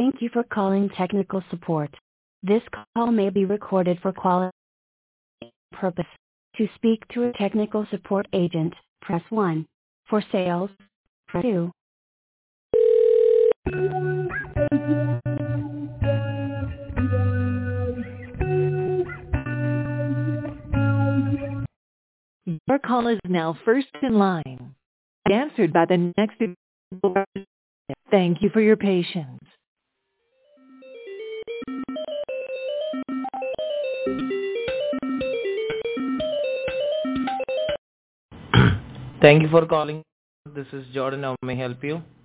Thank you for calling technical support. This call may be recorded for quality purpose. To speak to a technical support agent, press 1. For sales, press 2. Your call is now first in line. Answered by the next. Thank you for your patience. Thank you for calling. This is Jordan. How may I help you?